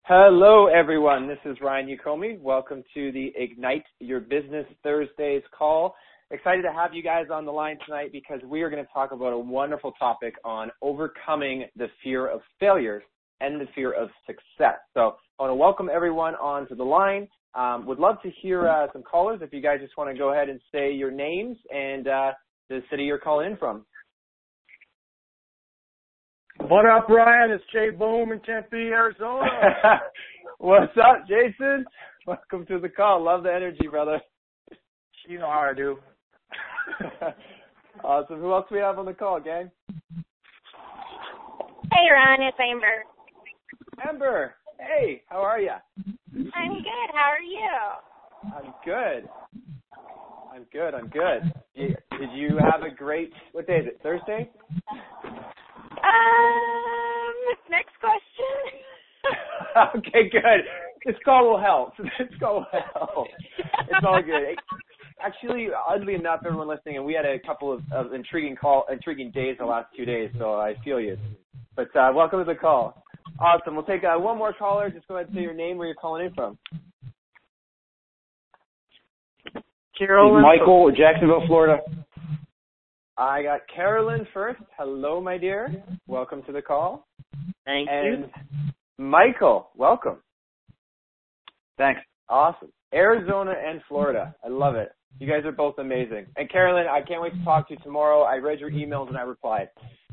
Hello, everyone. This is Ryan Ukomi. Welcome to the Ignite Your Business Thursdays call. Excited to have you guys on the line tonight because we are going to talk about a wonderful topic on overcoming the fear of failure and the fear of success. So I want to welcome everyone onto the line. Would love to hear some callers if you guys just want to go ahead and say your names and the city you're calling in from. What up, Ryan? It's Jay Boom in Tempe, Arizona. What's up, Jason? Welcome to the call. Love the energy, brother. You know how I do. Awesome. Who else do we have on the call, gang? Hey, Ron, it's Amber. Amber, hey, how are you? I'm good. How are you? I'm good. Did you have a great, what day is it, Thursday? Next question. Okay, good. This call will help. It's all good. Actually, oddly enough, everyone listening, and we had a couple of intriguing days the last 2 days, so I feel you. But welcome to the call. Awesome. We'll take one more caller. Just go ahead and say your name, where you're calling in from. Carolyn. Michael, Jacksonville, Florida. I got Carolyn first. Hello, my dear. Welcome to the call. Thank and you. Michael, welcome. Thanks. Awesome. Arizona and Florida. I love it. You guys are both amazing. And Carolyn, I can't wait to talk to you tomorrow. I read your emails and I replied.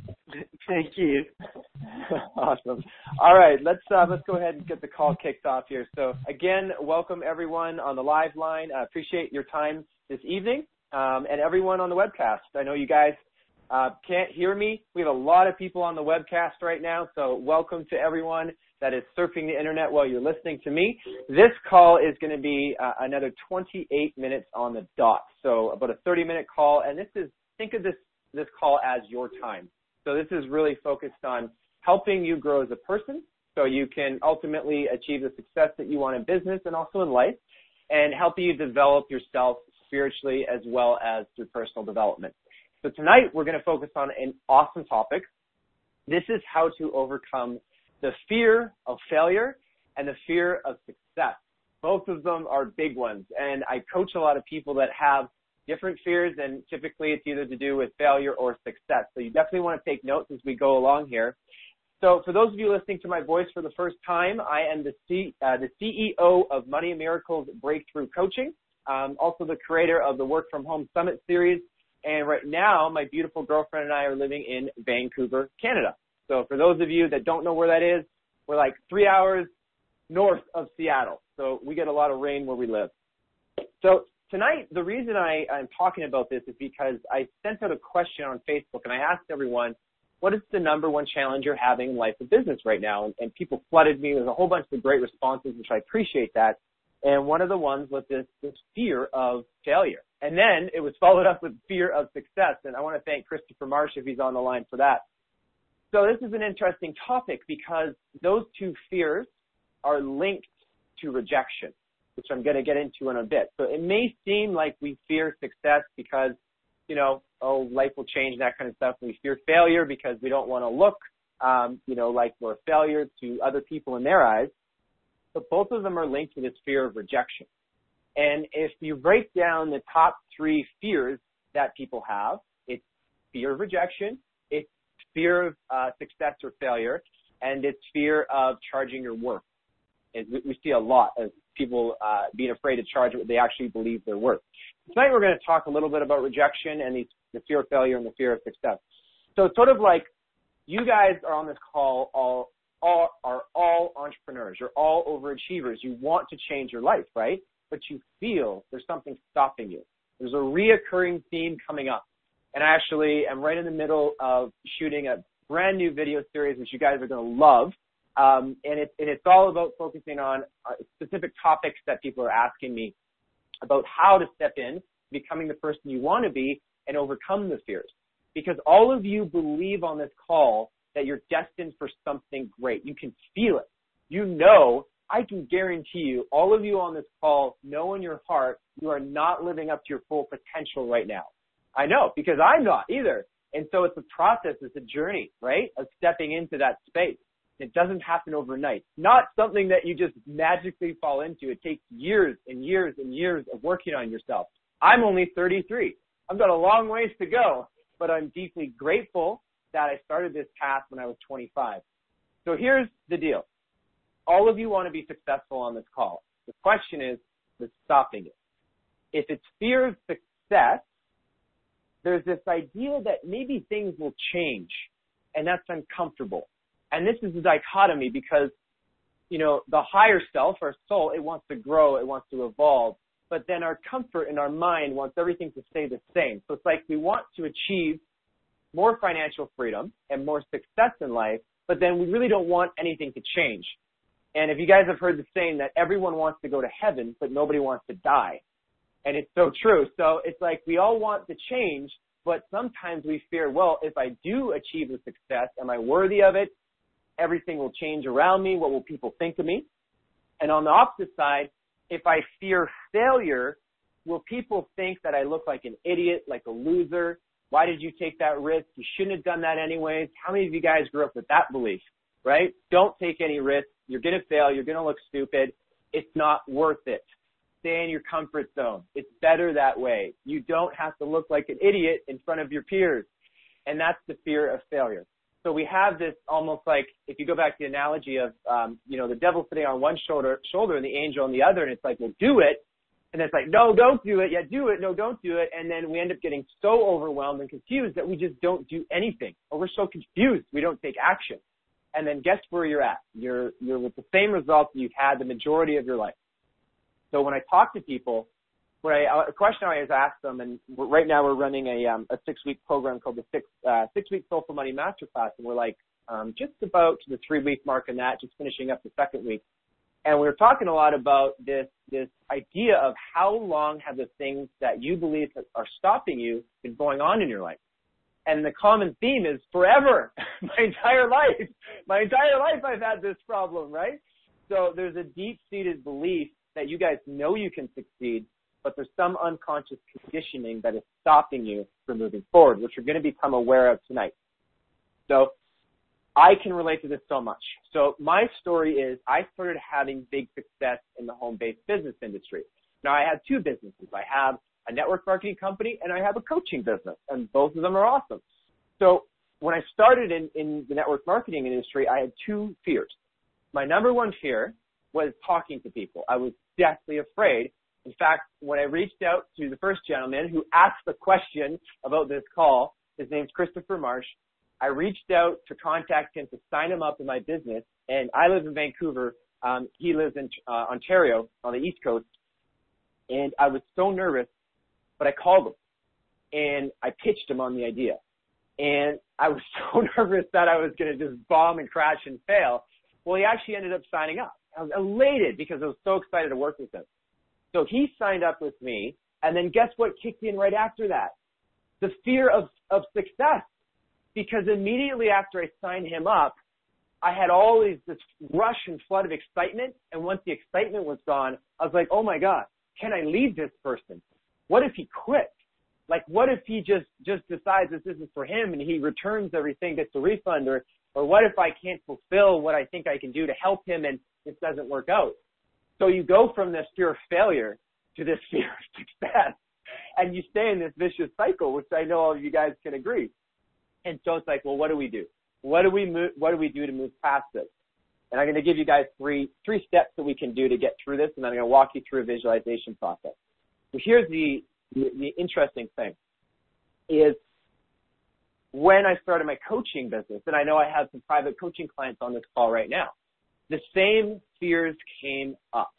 Thank you. Awesome. All right, let's go ahead and get the call kicked off here. So again, welcome everyone on the live line. I appreciate your time this evening, and everyone on the webcast. I know you guys can't hear me. We have a lot of people on the webcast right now, so welcome to everyone that is surfing the internet while you're listening to me. This call is going to be another 28 minutes on the dot, so about a 30-minute call, and think of this call as your time. So this is really focused on helping you grow as a person so you can ultimately achieve the success that you want in business and also in life, and helping you develop yourself spiritually as well as through personal development. So tonight we're going to focus on an awesome topic. This is how to overcome the fear of failure and the fear of success. Both of them are big ones, and I coach a lot of people that have different fears, and typically it's either to do with failure or success. So you definitely want to take notes as we go along here. So for those of you listening to my voice for the first time, I am the CEO of Money and Miracles Breakthrough Coaching, also the creator of the Work From Home Summit series, and right now my beautiful girlfriend and I are living in Vancouver, Canada. So for those of you that don't know where that is, we're like 3 hours north of Seattle. So we get a lot of rain where we live. So tonight, the reason I'm talking about this is because I sent out a question on Facebook, and I asked everyone, what is the number one challenge you're having in life and business right now? And people flooded me with a whole bunch of great responses, which I appreciate that. And one of the ones was this fear of failure. And then it was followed up with fear of success. And I want to thank Christopher Marsh if he's on the line for that. So this is an interesting topic because those two fears are linked to rejection, which I'm going to get into in a bit. So it may seem like we fear success because, life will change, that kind of stuff. We fear failure because we don't want to look, like we're a failure to other people in their eyes. But both of them are linked to this fear of rejection. And if you break down the top three fears that people have, it's fear of rejection, it's fear of success or failure, and it's fear of charging your worth. And we see a lot of people being afraid to charge what they actually believe they're worth. Tonight we're going to talk a little bit about rejection and the fear of failure and the fear of success. So it's sort of like you guys are on this call are all entrepreneurs. You're all overachievers. You want to change your life, right? But you feel there's something stopping you. There's a reoccurring theme coming up. And I actually am right in the middle of shooting a brand new video series, which you guys are going to love. And it's all about focusing on specific topics that people are asking me about how to step in, becoming the person you want to be, and overcome the fears. Because all of you believe on this call that you're destined for something great. You can feel it. I can guarantee you, all of you on this call know in your heart you are not living up to your full potential right now. I know, because I'm not either. And so it's a process, it's a journey, right, of stepping into that space. It doesn't happen overnight. Not something that you just magically fall into. It takes years and years and years of working on yourself. I'm only 33. I've got a long ways to go, but I'm deeply grateful that I started this path when I was 25. So here's the deal. All of you want to be successful on this call. The question is, what's stopping it? If it's fear of success, there's this idea that maybe things will change, and that's uncomfortable. And this is a dichotomy because, you know, the higher self, our soul, it wants to grow, it wants to evolve, but then our comfort in our mind wants everything to stay the same. So it's like we want to achieve more financial freedom and more success in life, but then we really don't want anything to change. And if you guys have heard the saying that everyone wants to go to heaven, but nobody wants to die. And it's so true. So it's like we all want to change, but sometimes we fear, well, if I do achieve the success, am I worthy of it? Everything will change around me. What will people think of me? And on the opposite side, if I fear failure, will people think that I look like an idiot, like a loser? Why did you take that risk? You shouldn't have done that anyways. How many of you guys grew up with that belief, right? Don't take any risks. You're going to fail. You're going to look stupid. It's not worth it. Stay in your comfort zone. It's better that way. You don't have to look like an idiot in front of your peers. And that's the fear of failure. So we have this almost like, if you go back to the analogy of, the devil sitting on one shoulder and the angel on the other, and it's like, well, do it. And it's like, no, don't do it. Yeah, do it. No, don't do it. And then we end up getting so overwhelmed and confused that we just don't do anything. Or we're so confused we don't take action. And then guess where you're at? You're with the same results you've had the majority of your life. So when I talk to people, a question I always ask them, and right now we're running a 6-week program called the 6-week Soulful Money Masterclass, and we're like just about to the 3-week mark in that, just finishing up the 2nd week. And we were talking a lot about this idea of how long have the things that you believe are stopping you been going on in your life. And the common theme is forever. My entire life I've had this problem, right? So there's a deep-seated belief that you guys know you can succeed, but there's some unconscious conditioning that is stopping you from moving forward, which you're going to become aware of tonight. So I can relate to this so much. So my story is I started having big success in the home-based business industry. Now, I have 2 businesses. I have a network marketing company and I have a coaching business, and both of them are awesome. So when I started in the network marketing industry, I had 2 fears. My number one fear was talking to people. I was deathly afraid. In fact, when I reached out to the first gentleman who asked the question about this call, his name's Christopher Marsh, I reached out to contact him to sign him up in my business, and I live in Vancouver. He lives in Ontario on the East Coast, and I was so nervous, but I called him, and I pitched him on the idea. And I was so nervous that I was going to just bomb and crash and fail. Well, he actually ended up signing up. I was elated because I was so excited to work with him. So he signed up with me, and then guess what kicked in right after that? The fear of success. Because immediately after I signed him up, I had this rush and flood of excitement, and once the excitement was gone, I was like, oh my God, can I leave this person? What if he quits? Like, what if he just decides that this is for him and he returns everything, gets a refund, or what if I can't fulfill what I think I can do to help him and this doesn't work out? So you go from this fear of failure to this fear of success, and you stay in this vicious cycle, which I know all of you guys can agree. And so it's like, well, what do we do? What do we do to move past this? And I'm going to give you guys three steps that we can do to get through this, and I'm going to walk you through a visualization process. So here's the interesting thing is when I started my coaching business, and I know I have some private coaching clients on this call right now, the same fears came up.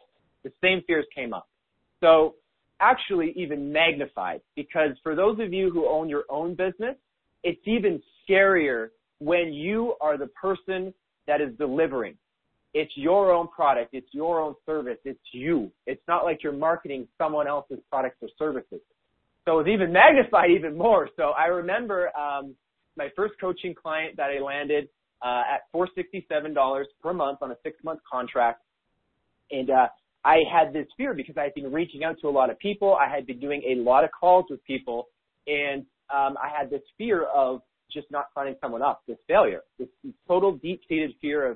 So actually even magnified, because for those of you who own your own business, it's even scarier when you are the person that is delivering. It's your own product. It's your own service. It's you. It's not like you're marketing someone else's products or services. So it's even magnified even more. So I remember my first coaching client that I landed at $467 per month on a 6-month contract. And I had this fear because I had been reaching out to a lot of people. I had been doing a lot of calls with people. And I had this fear of just not signing someone up, this failure, this total deep-seated fear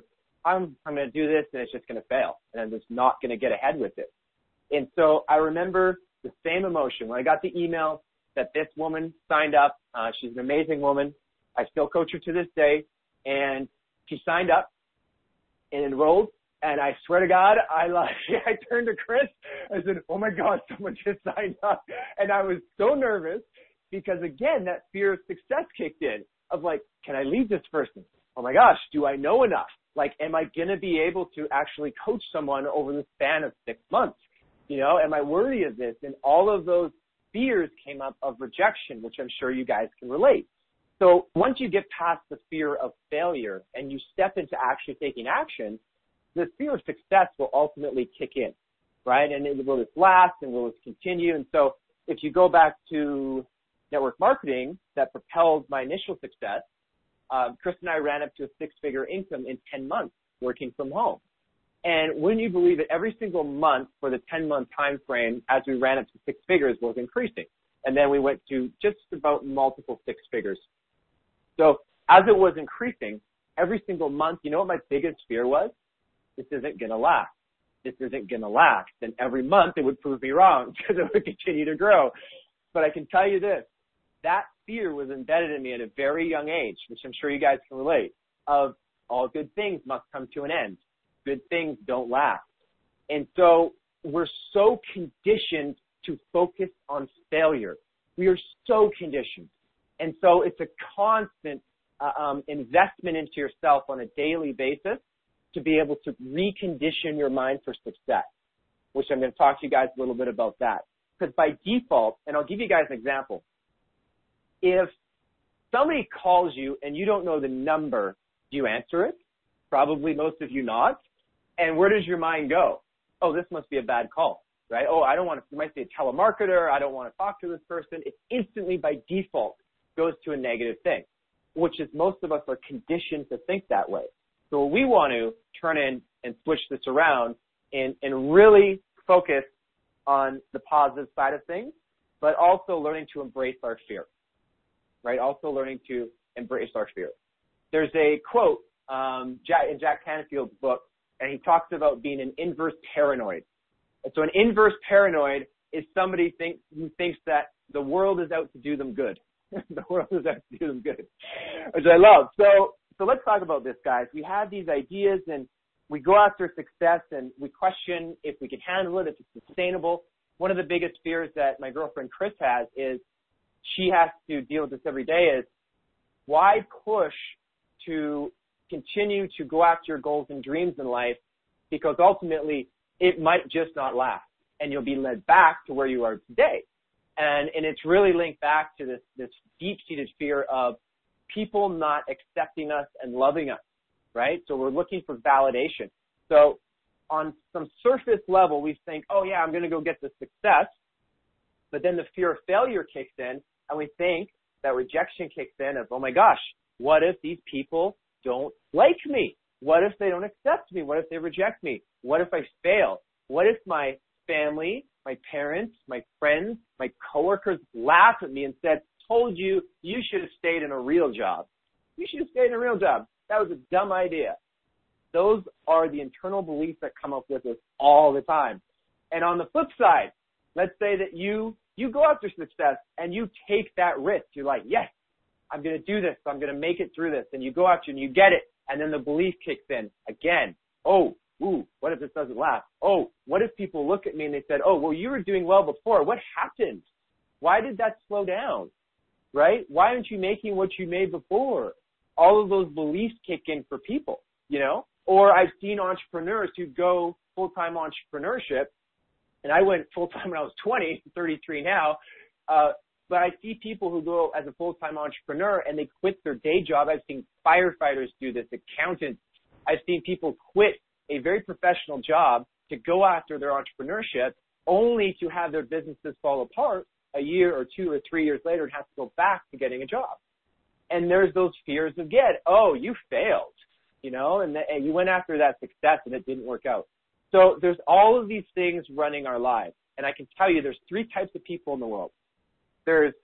I'm going to do this and it's just going to fail and I'm just not going to get ahead with it. And so I remember the same emotion when I got the email that this woman signed up. She's an amazing woman. I still coach her to this day. And she signed up and enrolled. And I swear to God, I turned to Chris. I said, oh, my God, someone just signed up. And I was so nervous because, again, that fear of success kicked in of like, can I lead this person? Oh, my gosh, do I know enough? Like, am I going to be able to actually coach someone over the span of 6 months? You know, am I worthy of this? And all of those fears came up of rejection, which I'm sure you guys can relate. So once you get past the fear of failure and you step into actually taking action, the fear of success will ultimately kick in, right? And will this last and will this continue? And so if you go back to network marketing that propelled my initial success, Chris and I ran up to a six-figure income in 10 months working from home. And wouldn't you believe it, every single month for the 10-month time frame as we ran up to six figures was increasing. And then we went to just about multiple six figures. So as it was increasing, every single month, you know what my biggest fear was? This isn't going to last. This isn't going to last. And every month it would prove me wrong because it would continue to grow. But I can tell you this, that fear was embedded in me at a very young age, which I'm sure you guys can relate, of all good things must come to an end. Good things don't last. And so we're so conditioned to focus on failure. We are so conditioned. And so it's a constant investment into yourself on a daily basis to be able to recondition your mind for success, which I'm going to talk to you guys a little bit about that. Because by default, and I'll give you guys an example, if somebody calls you and you don't know the number, do you answer it? Probably most of you not. And where does your mind go? Oh, this must be a bad call, right? Oh, I don't want to, you might say a telemarketer. I don't want to talk to this person. It instantly by default goes to a negative thing, which is most of us are conditioned to think that way. So we want to turn in and switch this around and really focus on the positive side of things, but also learning to embrace our fear, right? Also learning to embrace our fear. There's a quote in Jack Canfield's book, and he talks about being an inverse paranoid. And so an inverse paranoid is somebody who thinks that the world is out to do them good. The world is out to do them good, which I love. So let's talk about this, guys. We have these ideas, and we go after success, and we question if we can handle it, if it's sustainable. One of the biggest fears that my girlfriend Chris has is she has to deal with this every day is why push to continue to go after your goals and dreams in life, because ultimately it might just not last and you'll be led back to where you are today. And it's really linked back to this deep-seated fear of people not accepting us and loving us, right? So we're looking for validation. So on some surface level, we think, oh yeah, I'm going to go get the success. But then the fear of failure kicks in and we think that rejection kicks in of, oh my gosh, what if these people don't like me? What if they don't accept me? What if they reject me? What if I fail? What if my family, my parents, my friends, my coworkers laugh at me and said, told you, you should have stayed in a real job. You should have stayed in a real job. That was a dumb idea. Those are the internal beliefs that come up with us all the time. And on the flip side, let's say that you go after success and you take that risk. You're like, yes, I'm going to do this. I'm going to make it through this. And you go after and you get it. And then the belief kicks in again. Oh, what if this doesn't last? Oh, what if people look at me and they said, oh, well, you were doing well before. What happened? Why did that slow down? Right? Why aren't you making what you made before? All of those beliefs kick in for people, you know? Or I've seen entrepreneurs who go full-time entrepreneurship, and I went full-time when I was 20, 33 now, but I see people who go as a full-time entrepreneur and they quit their day job. I've seen firefighters do this, accountants. I've seen people quit a very professional job to go after their entrepreneurship only to have their businesses fall apart a year or 2 or 3 years later and have to go back to getting a job. And there's those fears of oh, you failed, you know, and you went after that success and it didn't work out. So there's all of these things running our lives. And I can tell you there's 3 types of people in the world. There's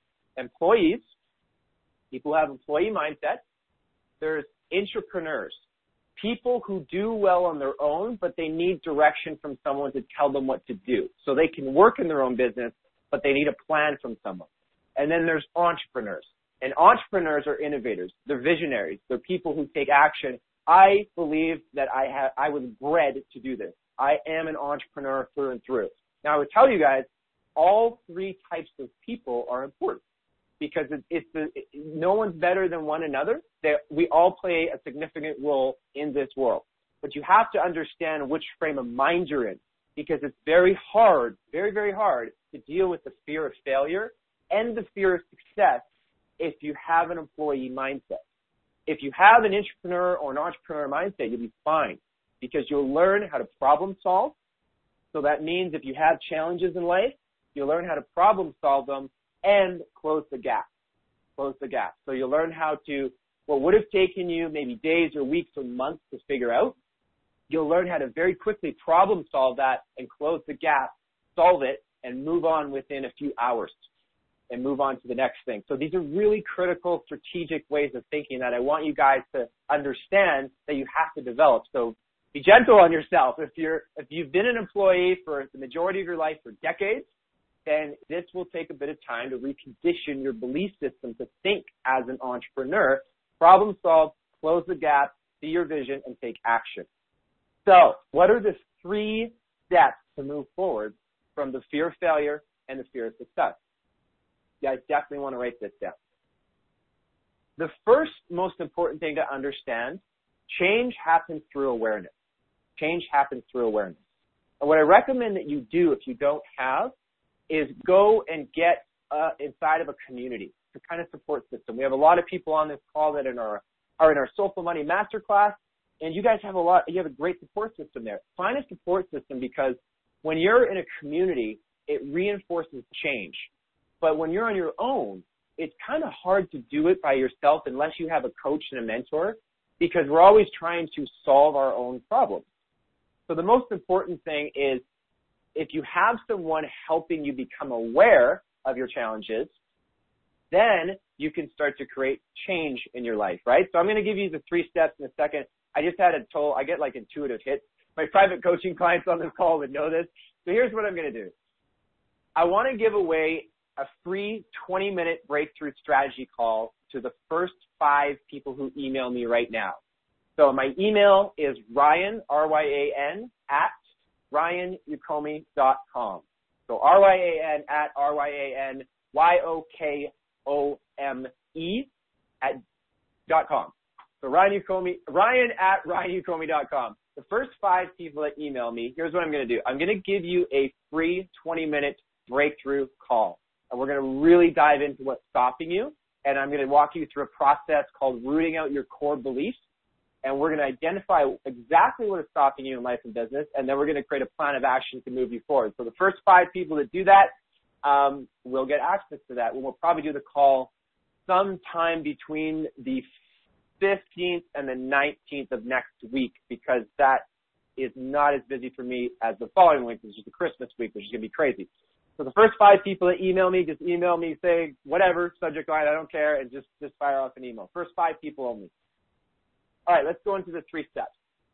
employees, people who have employee mindset. There's entrepreneurs, people who do well on their own, but they need direction from someone to tell them what to do. So they can work in their own business, but they need a plan from someone. And then there's entrepreneurs. And entrepreneurs are innovators. They're visionaries. They're people who take action. I believe that I was bred to do this. I am an entrepreneur through and through. Now, I would tell you guys, all three types of people are important because no one's better than one another. We all play a significant role in this world. But you have to understand which frame of mind you're in because it's very hard, very, very hard to deal with the fear of failure and the fear of success if you have an employee mindset. If you have an entrepreneur or an entrepreneur mindset, you'll be fine because you'll learn how to problem solve. So that means if you have challenges in life, you'll learn how to problem solve them and close the gap. Close the gap. So you'll learn how to, what would have taken you maybe days or weeks or months to figure out, you'll learn how to very quickly problem solve that and close the gap, solve it, and move on within a few hours and move on to the next thing. So these are really critical strategic ways of thinking that I want you guys to understand that you have to develop. So be gentle on yourself. If you've been an employee for the majority of your life for decades, then this will take a bit of time to recondition your belief system to think as an entrepreneur, problem solve, close the gap, see your vision, and take action. So what are the 3 steps to move forward from the fear of failure and the fear of success? You guys definitely want to write this down. The first most important thing to understand, change happens through awareness. Change happens through awareness. And what I recommend that you do if you don't have is go and get inside of a community, the kind of support system. We have a lot of people on this call that are in our Soulful Money Masterclass, and you guys have you have a great support system there. Find a support system because when you're in a community, it reinforces change. But when you're on your own, it's kind of hard to do it by yourself unless you have a coach and a mentor because we're always trying to solve our own problems. So the most important thing is if you have someone helping you become aware of your challenges, then you can start to create change in your life, right? So I'm going to give you the 3 steps in a second. I just had I get like intuitive hits. My private coaching clients on this call would know this. So here's what I'm going to do. I want to give away a free 20-minute breakthrough strategy call to the first 5 people who email me right now. So my email is Ryan, R-Y-A-N, at RyanYukome.com. So RYAN at RYANYOKOME .com. So Ryan at RyanYukome.com. The first 5 people that email me, here's what I'm going to do. I'm going to give you a free 20-minute breakthrough call. And we're going to really dive into what's stopping you. And I'm going to walk you through a process called rooting out your core beliefs. And we're going to identify exactly what is stopping you in life and business. And then we're going to create a plan of action to move you forward. So the first 5 people that do that will get access to that. We'll probably do the call sometime between the 15th and the 19th of next week because that is not as busy for me as the following week, which is the Christmas week, which is going to be crazy. So the first 5 people that email me, just email me, say whatever, subject line, I don't care, and just fire off an email. First 5 people only. All right, let's go into the 3 steps.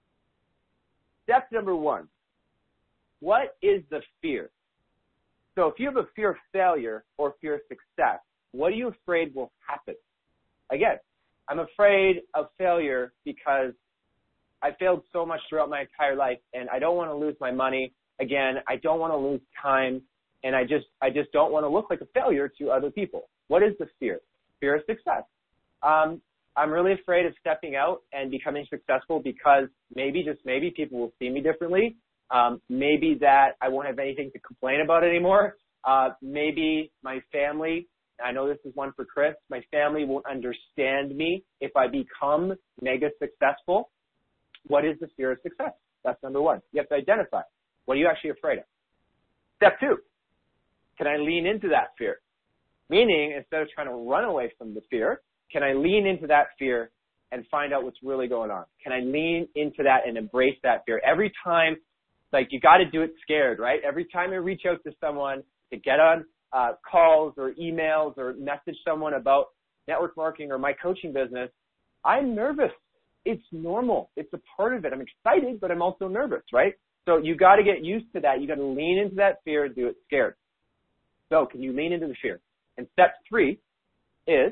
Step number 1, what is the fear? So if you have a fear of failure or fear of success, what are you afraid will happen? Again, I'm afraid of failure because I failed so much throughout my entire life, and I don't want to lose my money. Again, I don't want to lose time, and I just don't want to look like a failure to other people. What is the fear? Fear of success. I'm really afraid of stepping out and becoming successful because maybe, just maybe, people will see me differently. Maybe that I won't have anything to complain about anymore. Maybe my family, I know this is one for Chris, my family won't understand me if I become mega successful. What is the fear of success? That's number 1. You have to identify. What are you actually afraid of? Step 2, can I lean into that fear? Meaning, instead of trying to run away from the fear, can I lean into that fear and find out what's really going on? Can I lean into that and embrace that fear? Every time, like, you got to do it scared, right? Every time I reach out to someone to get on calls or emails or message someone about network marketing or my coaching business, I'm nervous. it's normal. It's a part of it. I'm excited, but I'm also nervous, right? So you got to get used to that. You got to lean into that fear and do it scared. So can you lean into the fear? And step 3 is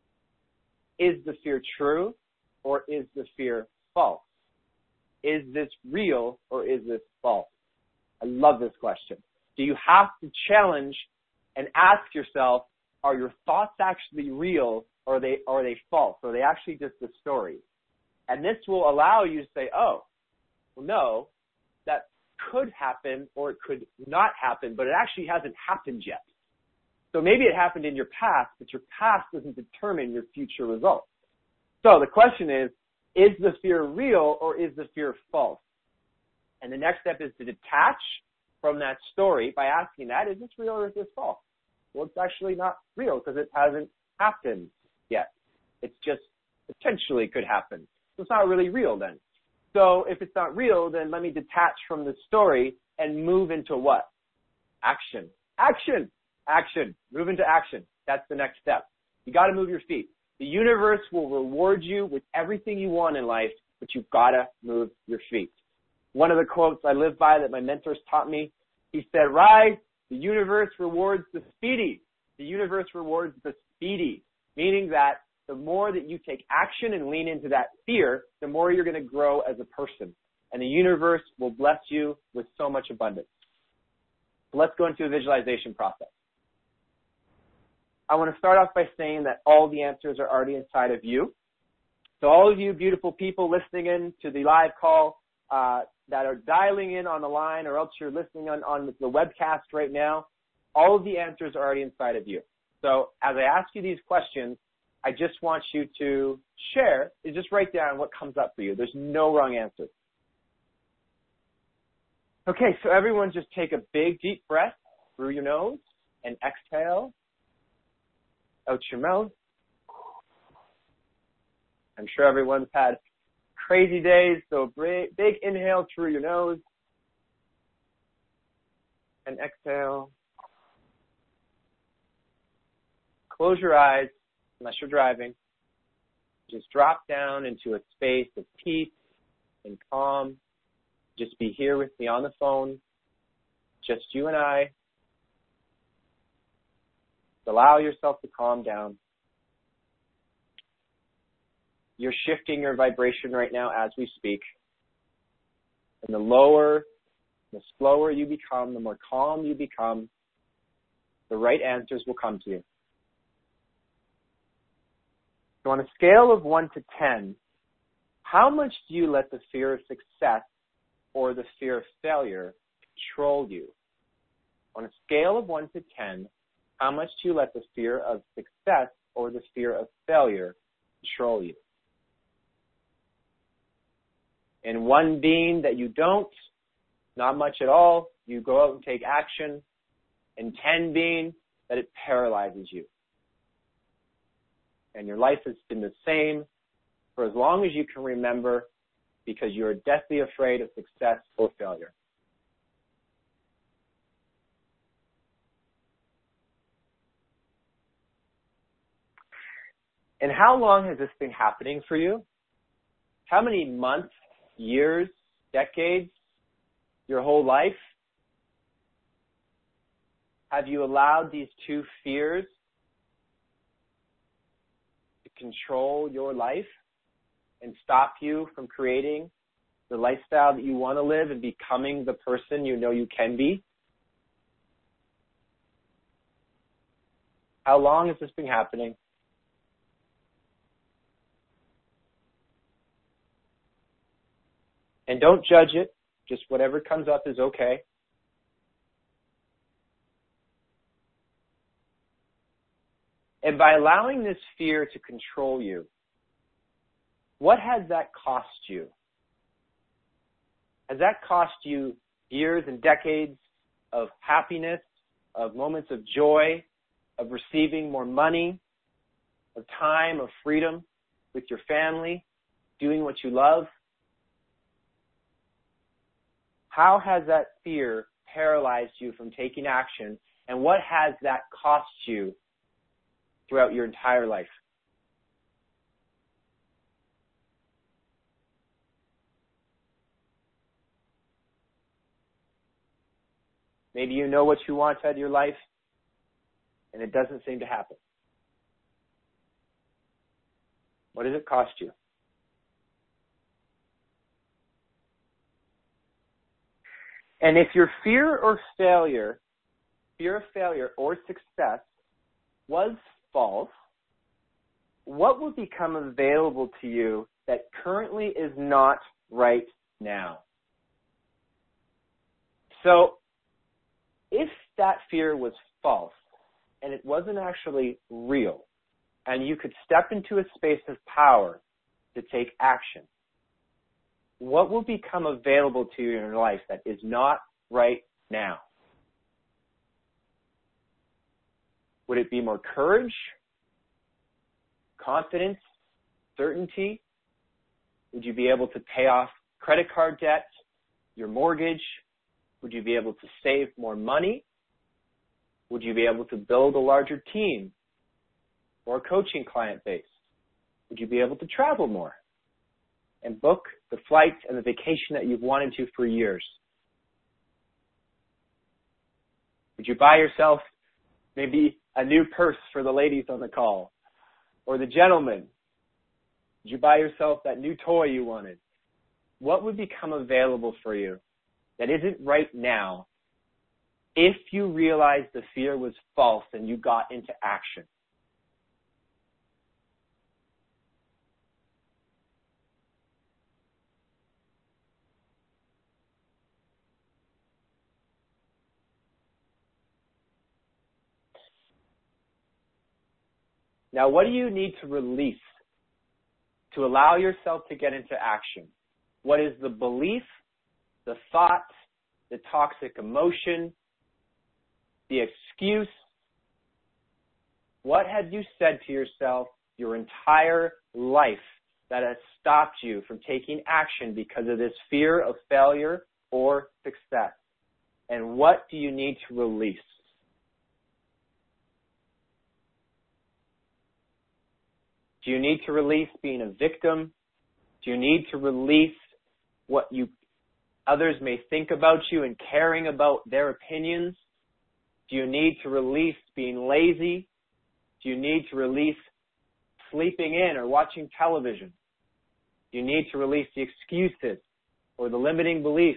the fear true or is the fear false? Is this real or is this false? I love this question. Do you have to challenge and ask yourself, are your thoughts actually real or are they false? Or are they actually just a story? And this will allow you to say, oh, well, no, that could happen or it could not happen, but it actually hasn't happened yet. So maybe it happened in your past, but your past doesn't determine your future results. So the question is the fear real or is the fear false? And the next step is to detach from that story by asking that, is this real or is this false? Well, it's actually not real because it hasn't happened yet. It's just potentially could happen. So it's not really real then. So if it's not real, then let me detach from the story and move into what? Action. Action. Action. Move into action. That's the next step. You got to move your feet. The universe will reward you with everything you want in life, but you've got to move your feet. One of the quotes I live by that my mentors taught me, he said, Rise, the universe rewards the speedy. The universe rewards the speedy, meaning that the more that you take action and lean into that fear, the more you're going to grow as a person. And the universe will bless you with so much abundance. So let's go into a visualization process. I want to start off by saying that all the answers are already inside of you. So all of you beautiful people listening in to the live call that are dialing in on the line or else you're listening on the webcast right now, all of the answers are already inside of you. So as I ask you these questions, I just want you to share, just write down what comes up for you. There's no wrong answer. Okay, so everyone just take a big, deep breath through your nose and exhale out your mouth. I'm sure everyone's had crazy days, so big inhale through your nose and exhale. Close your eyes unless you're driving. Just drop down into a space of peace and calm. Just be here with me on the phone, just you and I. Allow yourself to calm down. You're shifting your vibration right now as we speak. And the lower, the slower you become, the more calm you become, the right answers will come to you. So on a scale of 1 to 10, how much do you let the fear of success or the fear of failure control you? On a scale of 1 to 10, how much do you let the fear of success or the fear of failure control you? And 1 being that you don't, not much at all, you go out and take action. And 10 being that it paralyzes you. And your life has been the same for as long as you can remember because you're deathly afraid of success or failure. And how long has this been happening for you? How many months, years, decades, your whole life? Have you allowed these 2 fears to control your life and stop you from creating the lifestyle that you want to live and becoming the person you know you can be? How long has this been happening? And don't judge it. Just whatever comes up is okay. And by allowing this fear to control you, what has that cost you? Has that cost you years and decades of happiness, of moments of joy, of receiving more money, of time, of freedom with your family, doing what you love? How has that fear paralyzed you from taking action, and what has that cost you throughout your entire life? Maybe you know what you want out of your life, and it doesn't seem to happen. What does it cost you? And if your fear of failure or success was false, what will become available to you that currently is not right now? So, if that fear was false and it wasn't actually real, and you could step into a space of power to take action, what will become available to you in your life that is not right now? Would it be more courage, confidence, certainty? Would you be able to pay off credit card debt, your mortgage? Would you be able to save more money? Would you be able to build a larger team or a coaching client base? Would you be able to travel more and book the flights and the vacation that you've wanted to for years? Would you buy yourself maybe a new purse for the ladies on the call or the gentlemen? Would you buy yourself that new toy you wanted? What would become available for you that isn't right now if you realized the fear was false and you got into action? Now, what do you need to release to allow yourself to get into action? What is the belief, the thought, the toxic emotion, the excuse? What have you said to yourself your entire life that has stopped you from taking action because of this fear of failure or success? And what do you need to release? Do you need to release being a victim? Do you need to release what others may think about you and caring about their opinions? Do you need to release being lazy? Do you need to release sleeping in or watching television? Do you need to release the excuses or the limiting beliefs?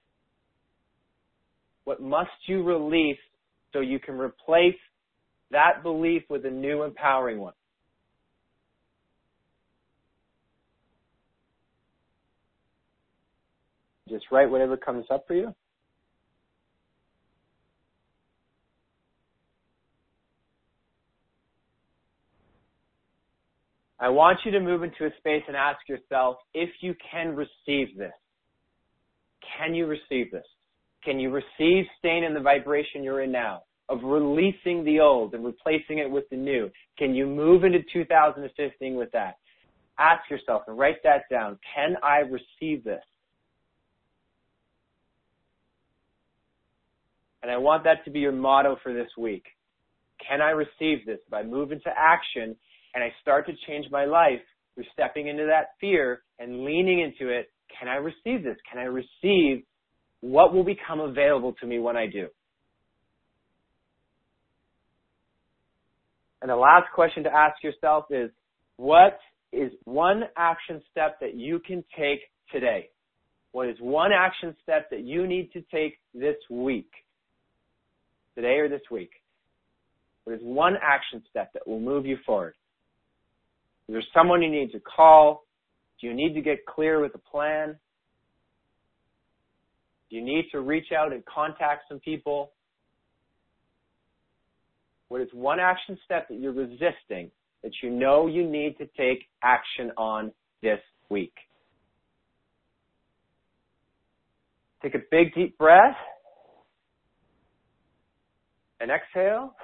What must you release so you can replace that belief with a new empowering one? Just write whatever comes up for you. I want you to move into a space and ask yourself if you can receive this. Can you receive this? Can you receive staying in the vibration you're in now, of releasing the old and replacing it with the new? Can you move into 2015 with that? Ask yourself and write that down. Can I receive this? And I want that to be your motto for this week. Can I receive this? If I move into action and I start to change my life through stepping into that fear and leaning into it, can I receive this? Can I receive what will become available to me when I do? And the last question to ask yourself is, what is one action step that you can take today? What is one action step that you need to take this week? Today or this week? What is one action step that will move you forward? Is there someone you need to call? Do you need to get clear with a plan? Do you need to reach out and contact some people? What is one action step that you're resisting that you know you need to take action on this week? Take a big, deep breath. And exhale.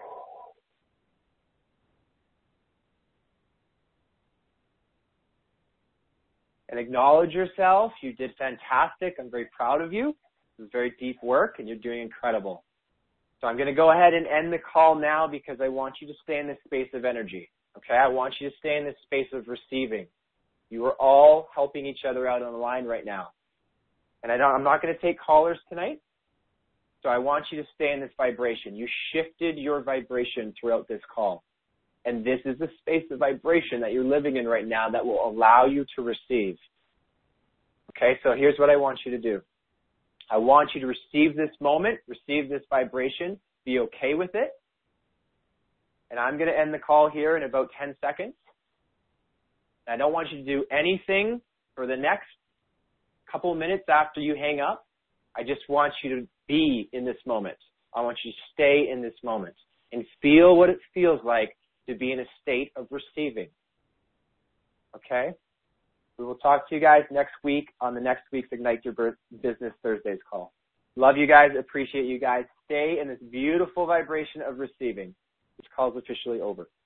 And acknowledge yourself. You did fantastic. I'm very proud of you. It was very deep work, and you're doing incredible. So I'm going to go ahead and end the call now because I want you to stay in this space of energy. Okay? I want you to stay in this space of receiving. You are all helping each other out on the line right now. And I'm not going to take callers tonight. So I want you to stay in this vibration. You shifted your vibration throughout this call. And this is the space of vibration that you're living in right now that will allow you to receive. Okay, so here's what I want you to do. I want you to receive this moment, receive this vibration, be okay with it. And I'm going to end the call here in about 10 seconds. I don't want you to do anything for the next couple of minutes after you hang up. I just want you to be in this moment. I want you to stay in this moment and feel what it feels like to be in a state of receiving. Okay? We will talk to you guys next week on the next week's Ignite Your Business Thursdays call. Love you guys. Appreciate you guys. Stay in this beautiful vibration of receiving. This call is officially over.